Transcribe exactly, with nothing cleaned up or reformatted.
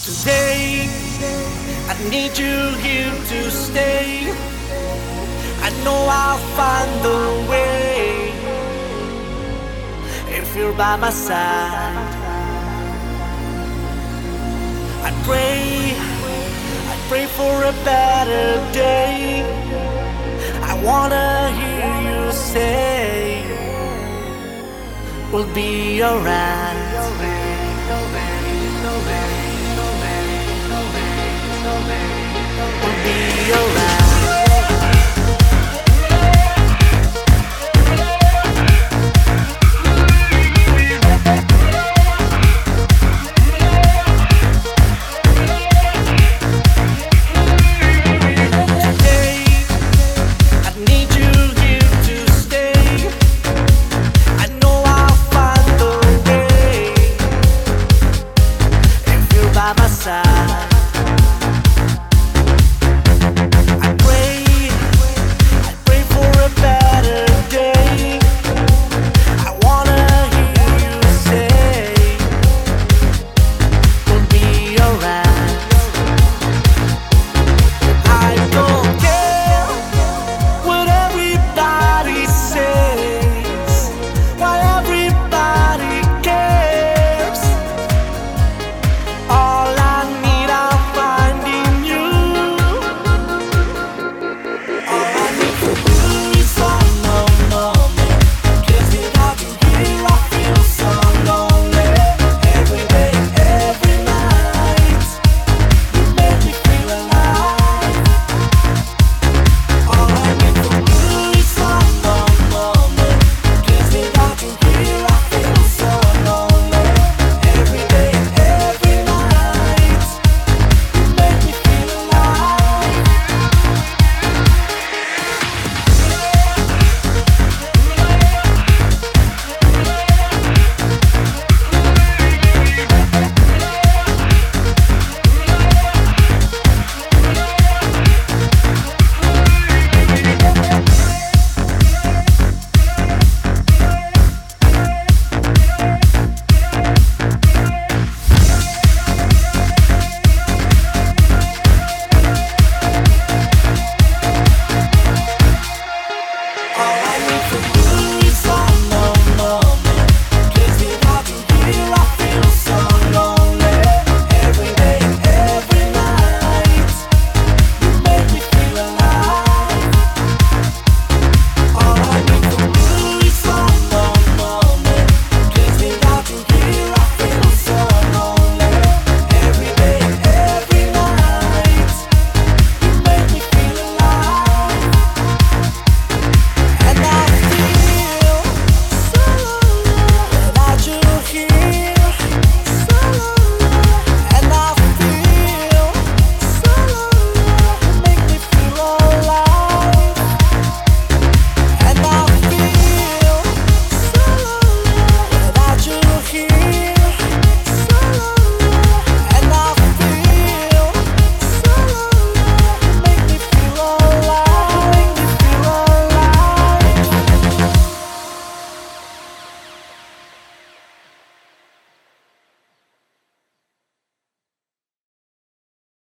Today, I need you here to stay. I know I'll find the way if you're by my side. I pray, I pray for a better day. I wanna hear you say we'll be alright. We'll be alright. By my side.